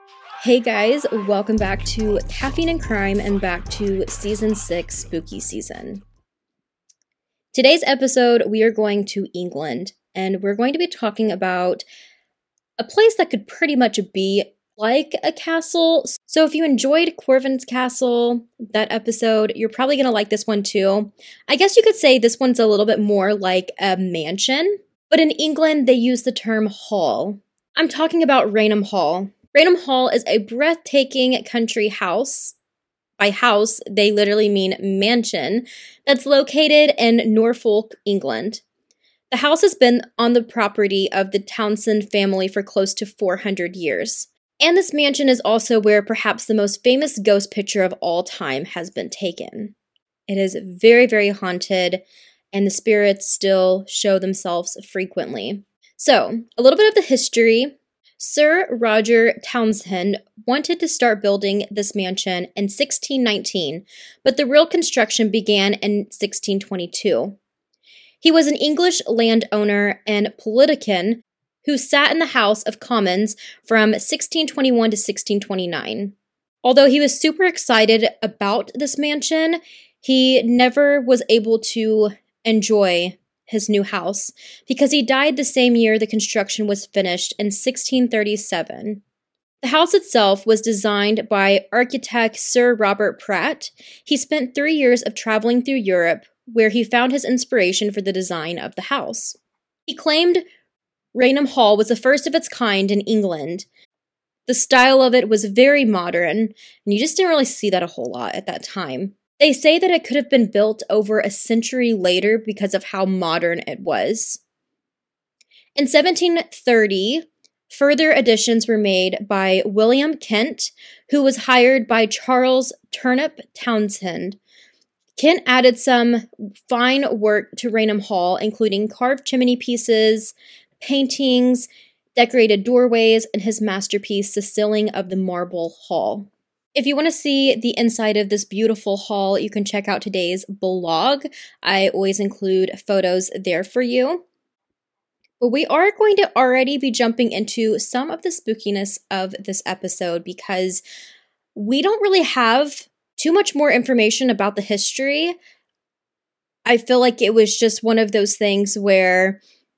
Hey guys, welcome back to Caffeine and Crime and back to Season 6 Spooky Season. Today's episode, we are going to England, and we're going to be talking about a place that could pretty much be like a castle. So if you enjoyed Corvin's Castle, that episode, you're probably going to like this one too. I guess you could say this one's a little bit more like a mansion, but in England, they use the term hall. I'm talking about Raynham Hall. Raynham Hall is a breathtaking country house. By house, they literally mean mansion, that's located in Norfolk, England. The house has been on the property of the Townshend family for close to 400 years. And this mansion is also where perhaps the most famous ghost picture of all time has been taken. It is very, very haunted, and the spirits still show themselves frequently. So, a little bit of the history. Sir Roger Townshend wanted to start building this mansion in 1619, but the real construction began in 1622. He was an English landowner and politician who sat in the House of Commons from 1621 to 1629. Although he was super excited about this mansion, he never was able to enjoy his new house, because he died the same year the construction was finished in 1637. The house itself was designed by architect Sir Robert Pratt. He spent 3 years of traveling through Europe, where he found his inspiration for the design of the house. He claimed Raynham Hall was the first of its kind in England. The style of it was very modern, and you just didn't really see that a whole lot at that time. They say that it could have been built over a century later because of how modern it was. In 1730, further additions were made by William Kent, who was hired by Charles Turnip Townshend. Kent added some fine work to Raynham Hall, including carved chimney pieces, paintings, decorated doorways, and his masterpiece, the ceiling of the marble hall. If you want to see the inside of this beautiful hall, you can check out today's blog. I always include photos there for you. But we are going to already be jumping into some of the spookiness of this episode because we don't really have too much more information about the history. I feel like it was just one of those things where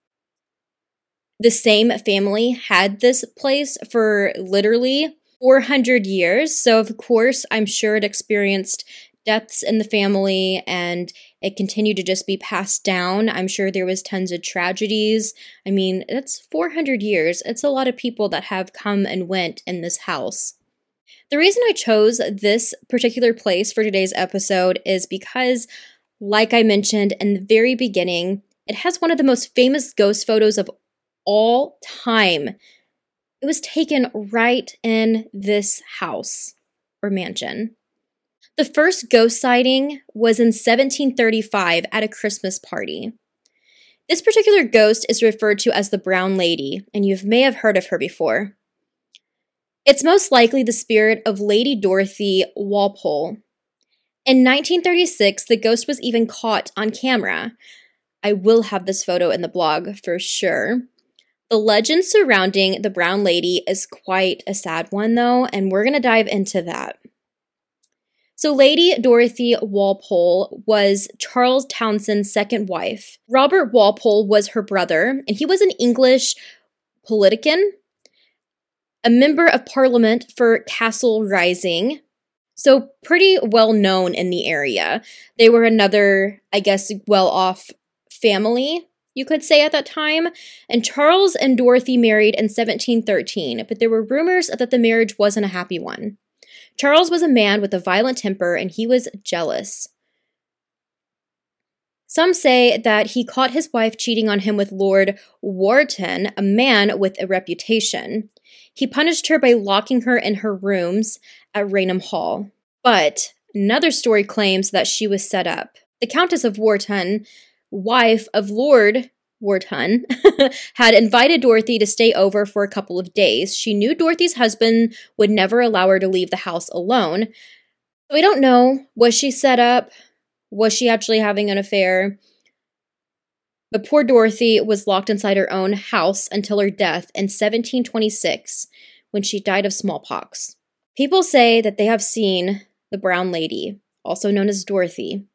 the same family had this place for literally 400 years. So, of course, I'm sure it experienced deaths in the family and it continued to just be passed down. I'm sure there was tons of tragedies. I mean, that's 400 years. It's a lot of people that have come and went in this house. The reason I chose this particular place for today's episode is because, like I mentioned in the very beginning, it has one of the most famous ghost photos of all time. It was taken right in this house or mansion. The first ghost sighting was in 1735 at a Christmas party. This particular ghost is referred to as the Brown Lady, and you may have heard of her before. It's most likely the spirit of Lady Dorothy Walpole. In 1936, the ghost was even caught on camera. I will have this photo in the blog for sure. The legend surrounding the Brown Lady is quite a sad one, though, and we're going to dive into that. So Lady Dorothy Walpole was Charles Townshend's second wife. Robert Walpole was her brother, and he was an English politician, a member of Parliament for Castle Rising, so pretty well known in the area. They were another, I guess, well-off family, you could say, at that time. And Charles and Dorothy married in 1713, but there were rumors that the marriage wasn't a happy one. Charles was a man with a violent temper, and he was jealous. Some say that he caught his wife cheating on him with Lord Wharton, a man with a reputation. He punished her by locking her in her rooms at Raynham Hall. But another story claims that she was set up. The Countess of Wharton, wife of Lord Wharton, had invited Dorothy to stay over for a couple of days. She knew Dorothy's husband would never allow her to leave the house alone. We don't know. Was she set up? Was she actually having an affair? But poor Dorothy was locked inside her own house until her death in 1726, when she died of smallpox. People say that they have seen the Brown Lady, also known as Dorothy.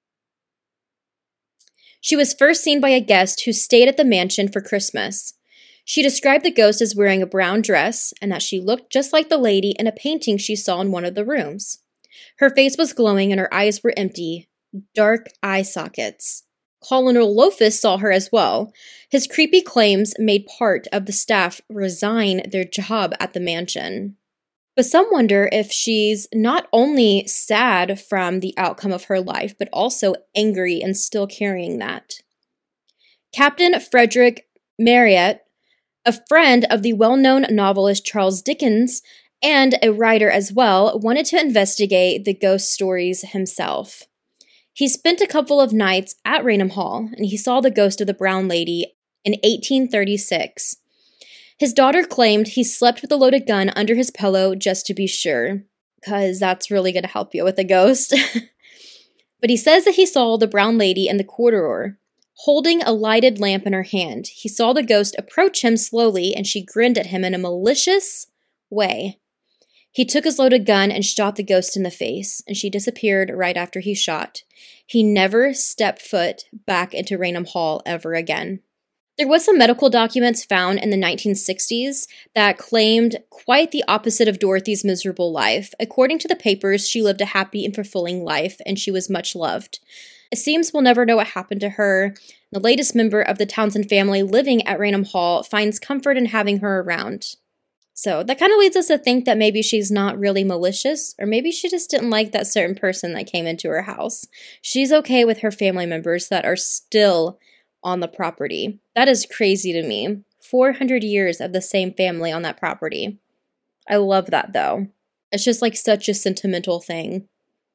She was first seen by a guest who stayed at the mansion for Christmas. She described the ghost as wearing a brown dress and that she looked just like the lady in a painting she saw in one of the rooms. Her face was glowing and her eyes were empty, dark eye sockets. Colonel Lofus saw her as well. His creepy claims made part of the staff resign their job at the mansion. But some wonder if she's not only sad from the outcome of her life, but also angry and still carrying that. Captain Frederick Marryat, a friend of the well-known novelist Charles Dickens and a writer as well, wanted to investigate the ghost stories himself. He spent a couple of nights at Raynham Hall, and he saw the ghost of the Brown Lady in 1836. His daughter claimed he slept with a loaded gun under his pillow just to be sure, because that's really going to help you with a ghost. But he says that he saw the Brown Lady in the corridor, holding a lighted lamp in her hand. He saw the ghost approach him slowly, and she grinned at him in a malicious way. He took his loaded gun and shot the ghost in the face, and she disappeared right after he shot. He never stepped foot back into Raynham Hall ever again. There was some medical documents found in the 1960s that claimed quite the opposite of Dorothy's miserable life. According to the papers, she lived a happy and fulfilling life, and she was much loved. It seems we'll never know what happened to her. The latest member of the Townsend family living at Raynham Hall finds comfort in having her around. So that kind of leads us to think that maybe she's not really malicious, or maybe she just didn't like that certain person that came into her house. She's okay with her family members that are still on the property. That is crazy to me. 400 years of the same family on that property. I love that though. It's just like such a sentimental thing.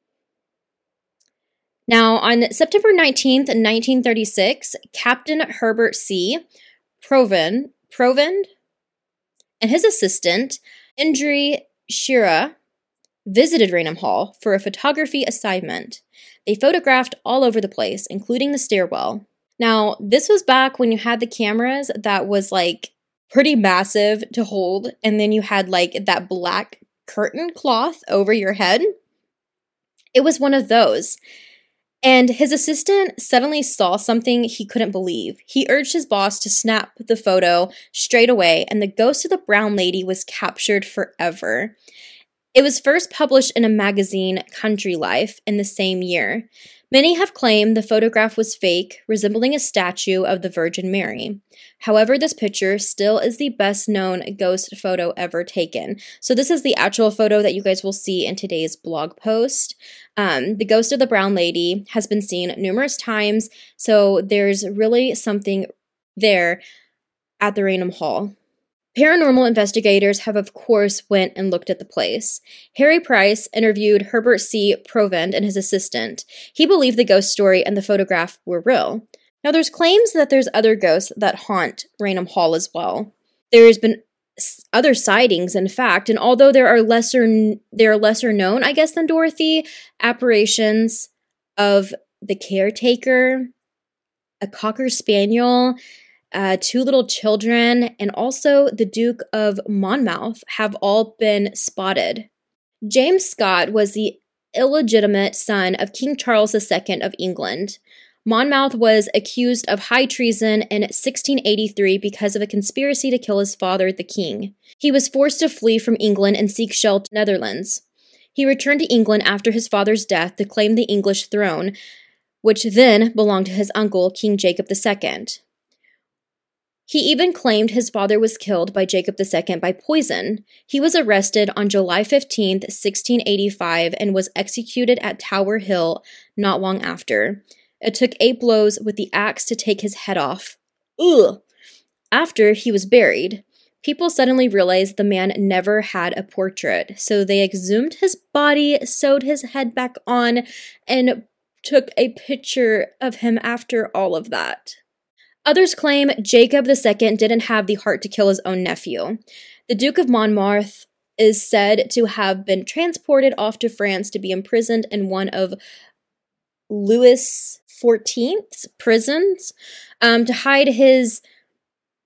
Now, on September 19th, 1936, Captain Herbert C. Provend and his assistant, Indri Shira, visited Raynham Hall for a photography assignment. They photographed all over the place, including the stairwell. Now, this was back when you had the cameras that was like pretty massive to hold, and then you had like that black curtain cloth over your head. It was one of those. And his assistant suddenly saw something he couldn't believe. He urged his boss to snap the photo straight away, and the ghost of the Brown Lady was captured forever. It was first published in a magazine, Country Life, in the same year. Many have claimed the photograph was fake, resembling a statue of the Virgin Mary. However, this picture still is the best-known ghost photo ever taken. So this is the actual photo that you guys will see in today's blog post. The ghost of the Brown Lady has been seen numerous times, so there's really something there at the Raynham Hall. Paranormal investigators have, of course, went and looked at the place. Harry Price interviewed Herbert C. Provend and his assistant. He believed the ghost story and the photograph were real. Now, there's claims that there's other ghosts that haunt Raynham Hall as well. There's been other sightings, in fact, and although they are lesser known, I guess, than Dorothy, apparitions of the caretaker, a Cocker Spaniel, 2 little children, and also the Duke of Monmouth have all been spotted. James Scott was the illegitimate son of King Charles II of England. Monmouth was accused of high treason in 1683 because of a conspiracy to kill his father, the king. He was forced to flee from England and seek shelter in the Netherlands. He returned to England after his father's death to claim the English throne, which then belonged to his uncle, King Jacob II. He even claimed his father was killed by Jacob II by poison. He was arrested on July 15, 1685, and was executed at Tower Hill not long after. It took 8 blows with the axe to take his head off. Ugh! After he was buried, people suddenly realized the man never had a portrait, so they exhumed his body, sewed his head back on, and took a picture of him after all of that. Others claim Jacob II didn't have the heart to kill his own nephew. The Duke of Monmouth is said to have been transported off to France to be imprisoned in one of Louis XIV's prisons to hide his,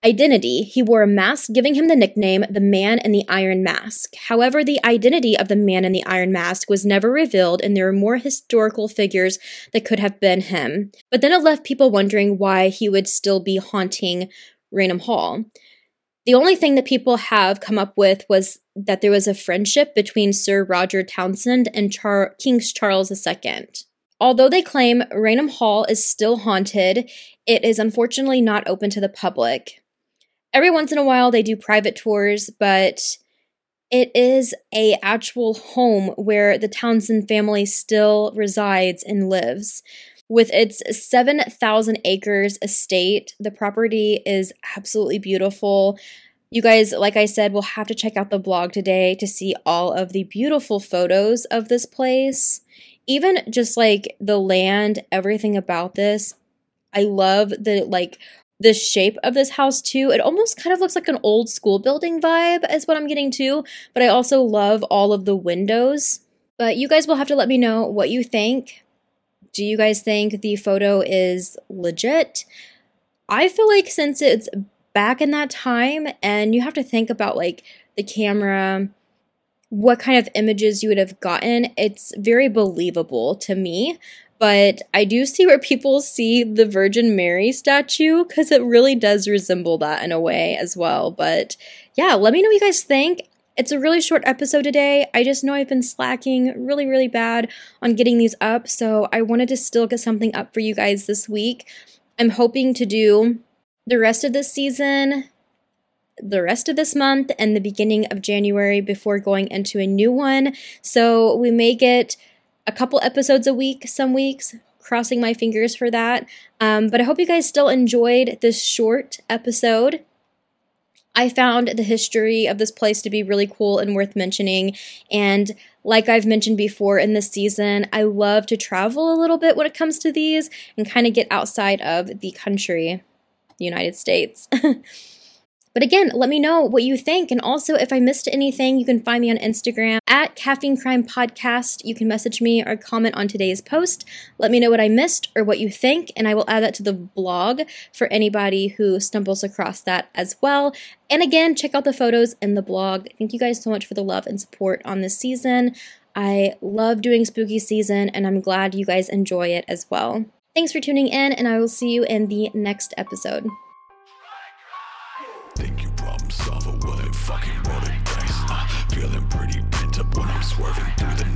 identity. He wore a mask, giving him the nickname the Man in the Iron Mask. However, the identity of the Man in the Iron Mask was never revealed, and there were more historical figures that could have been him. But then it left people wondering why he would still be haunting Raynham Hall. The only thing that people have come up with was that there was a friendship between Sir Roger Townsend and King Charles II. Although they claim Raynham Hall is still haunted, it is unfortunately not open to the public. Every once in a while they do private tours, but it is an actual home where the Townsend family still resides and lives. With its 7,000 acres estate, the property is absolutely beautiful. You guys, like I said, will have to check out the blog today to see all of the beautiful photos of this place. Even just like the land, everything about this. I love the shape of this house too. It almost kind of looks like an old school building vibe is what I'm getting to, but I also love all of the windows. But you guys will have to let me know what you think. Do you guys think the photo is legit? I feel like since it's back in that time and you have to think about like the camera, what kind of images you would have gotten, it's very believable to me. But I do see where people see the Virgin Mary statue because it really does resemble that in a way as well. But yeah, let me know what you guys think. It's a really short episode today. I just know I've been slacking really, really bad on getting these up. So I wanted to still get something up for you guys this week. I'm hoping to do the rest of this season, the rest of this month, and the beginning of January before going into a new one. So we may get a couple episodes a week, some weeks, crossing my fingers for that. But I hope you guys still enjoyed this short episode. I found the history of this place to be really cool and worth mentioning. And like I've mentioned before in this season, I love to travel a little bit when it comes to these and kind of get outside of the country, the United States. But again, let me know what you think. And also, if I missed anything, you can find me on Instagram at Caffeine Crime Podcast. You can message me or comment on today's post. Let me know what I missed or what you think, and I will add that to the blog for anybody who stumbles across that as well. And again, check out the photos in the blog. Thank you guys so much for the love and support on this season. I love doing spooky season, and I'm glad you guys enjoy it as well. Thanks for tuning in, and I will see you in the next episode. Think you problem solver, well then fucking roll the dice. Feeling pretty pent up when I'm swerving through the